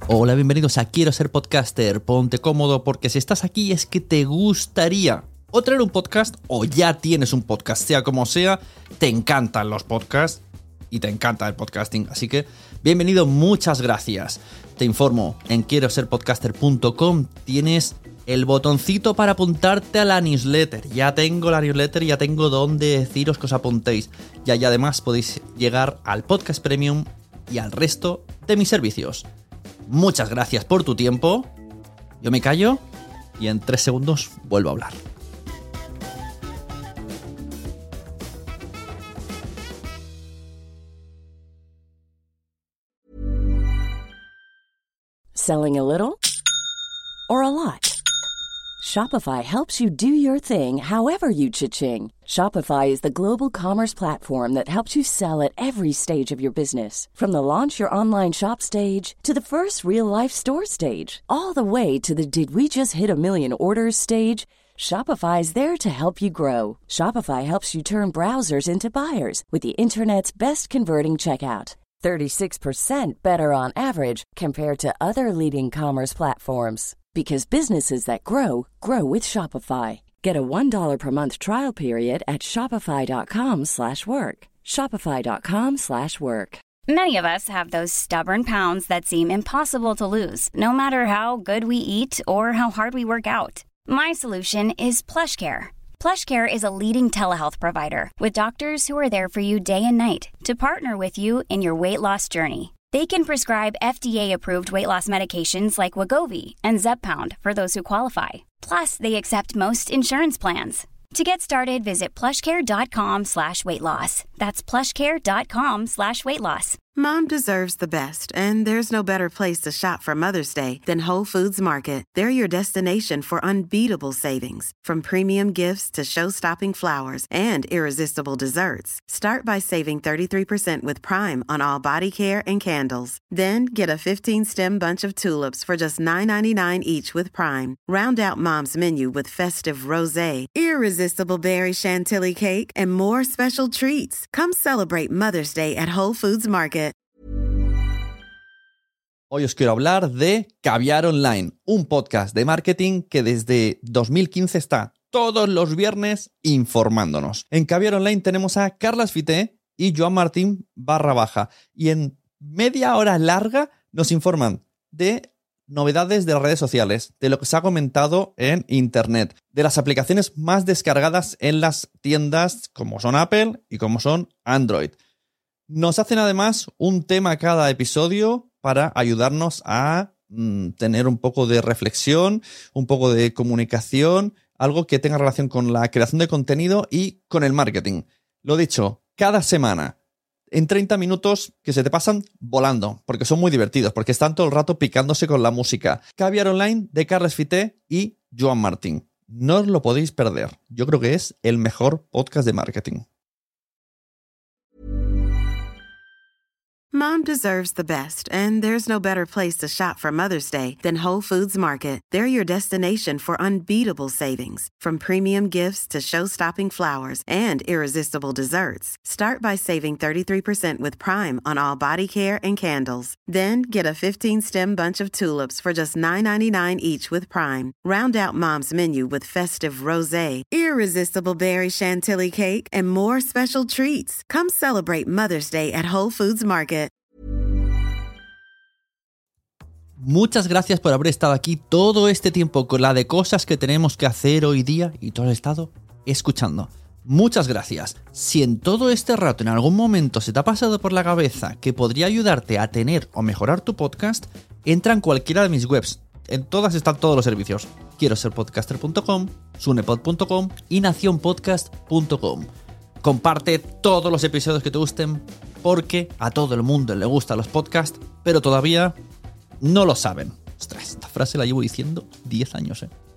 Hola, bienvenidos a Quiero Ser Podcaster. Ponte cómodo porque si estás aquí es que te gustaría o traer un podcast o ya tienes un podcast, sea como sea, te encantan los podcasts y te encanta el podcasting. Así que bienvenido, muchas gracias. Te informo, en quiero ser podcaster.com tienes el botoncito para apuntarte a la newsletter. Ya tengo la newsletter, ya tengo donde deciros que os apuntéis. Y además podéis llegar al podcast premium y al resto de mis servicios. Muchas gracias por tu tiempo. Yo me callo y en 3 segundos vuelvo a hablar. Selling a little or a lot? Shopify helps you do your thing however you cha-ching. Shopify is the global commerce platform that helps you sell at every stage of your business. From the launch your online shop stage to the first real-life store stage, all the way to the did we just hit a million orders stage. Shopify is there to help you grow. Shopify helps you turn browsers into buyers with the internet's best converting checkout. 36% better on average compared to other leading commerce platforms. Because businesses that grow, grow with Shopify. Get a $1 per month trial period at shopify.com/work. Shopify.com/work. Many of us have those stubborn pounds that seem impossible to lose, no matter how good we eat or how hard we work out. My solution is PlushCare. PlushCare is a leading telehealth provider with doctors who are there for you day and night to partner with you in your weight loss journey. They can prescribe FDA-approved weight loss medications like Wegovy and Zepbound for those who qualify. Plus, they accept most insurance plans. To get started, visit plushcare.com/weightloss. That's plushcare.com/weightloss. Mom deserves the best, and there's no better place to shop for Mother's Day than Whole Foods Market. They're your destination for unbeatable savings, from premium gifts to show-stopping flowers and irresistible desserts. Start by saving 33% with Prime on all body care and candles. Then get a 15-stem bunch of tulips for just $9.99 each with Prime. Round out Mom's menu with festive rosé, irresistible berry chantilly cake, and more special treats. Come celebrate Mother's Day at Whole Foods Market. Hoy os quiero hablar de Caviar Online, un podcast de marketing que desde 2015 está todos los viernes informándonos. En Caviar Online tenemos a Carles Fité y Joan Martín _, y en media hora larga nos informan de novedades de las redes sociales, de lo que se ha comentado en internet, de las aplicaciones más descargadas en las tiendas como son Apple y como son Android. Nos hacen además un tema cada episodio para ayudarnos a tener un poco de reflexión, un poco de comunicación, algo que tenga relación con la creación de contenido y con el marketing. Lo dicho, cada semana, en 30 minutos que se te pasan volando, porque son muy divertidos, porque están todo el rato picándose con la música. Caviar Online de Carles Fité y Joan Martín. No os lo podéis perder. Yo creo que es el mejor podcast de marketing. Mom deserves the best, and there's no better place to shop for Mother's Day than Whole Foods Market. They're your destination for unbeatable savings, from premium gifts to show-stopping flowers and irresistible desserts. Start by saving 33% with Prime on all body care and candles. Then get a 15-stem bunch of tulips for just $9.99 each with Prime. Round out Mom's menu with festive rosé, irresistible berry chantilly cake, and more special treats. Come celebrate Mother's Day at Whole Foods Market. Muchas gracias por haber estado aquí todo este tiempo con la de cosas que tenemos que hacer hoy día y todo el estado escuchando. Muchas gracias. Si en todo este rato en algún momento se te ha pasado por la cabeza que podría ayudarte a tener o mejorar tu podcast, entra en cualquiera de mis webs. En todas están todos los servicios. Quiero ser podcaster.com, sunepod.com y nacionpodcast.com. Comparte todos los episodios que te gusten porque a todo el mundo le gustan los podcasts, pero todavía no lo saben. Ostras, esta frase la llevo diciendo 10 años,